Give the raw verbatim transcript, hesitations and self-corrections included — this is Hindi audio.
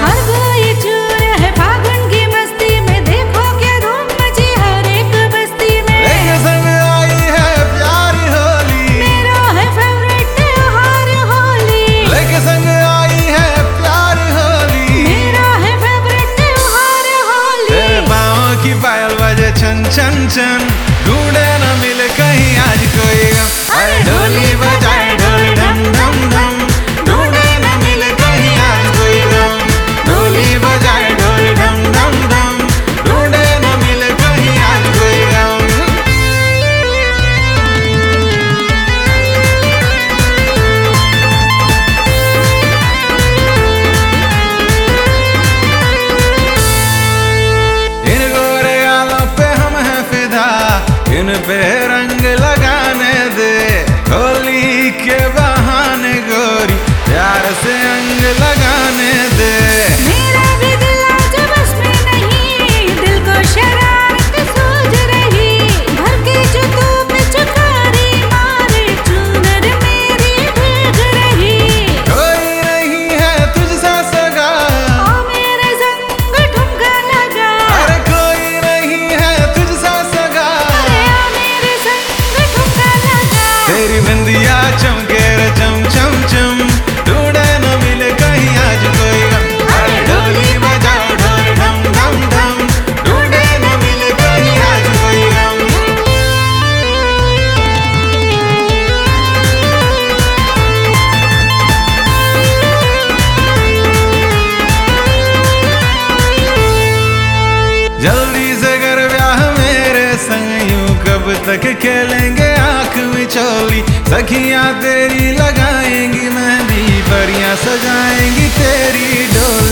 हर कोई चूर है फागुन की मस्ती में, देखो क्या धूम मची हर एक बस्ती में। लेके संग आई है प्यारी होली, मेरा है फेवरेट त्योहार होली। लेके संग आई है प्यारी होली, मेरा है फेवरेट त्योहार होली। तेरे पाँव की पायल बजे छन छन छन, ढूंढे न मिले कहीं आज कोई गम। अरे ढोली बजाए ढोल ढम ढम ढम, ढूंढे न मिले कहीं आज कोई गम। ढोली बजाए ढोल ढम ढम ढम, ढूंढे न मिले कहीं आज कोई गम। इन गोरे गालों पे हम हैं फिदा, इन पे रंग लगाने दे। होली के बहाने गोरी प्यार से अंग लगाने दे। मेरा भी दिल आज बस में नहीं, दिल को शरारत सूझ रही। भर के जो तू पिचकारी मारे, चूनर मेरी भीग रही। कोई नहीं है तुझसा सगा, ओ मेरे संग ठुमका लगा। अरे कोई नहीं है तुझसा सगा। अरे ओ मेरे संग ठुमका लगा। तेरी बिंदिया चमके रे चम चम चम, ढूंढे न मिले कहीं आज कोई गम। अरे ढोली बजाओ ढोल ढम ढम ढम, ढूंढे न मिले कहीं आज कोई गम। जल्दी से कर ब्याह मेरे संग, यूं कब तक खेलेंगे आंख मिचौली। सखियां तेरी लगाएंगी मेहंदी, परियां सजाएंगी तेरी डोली।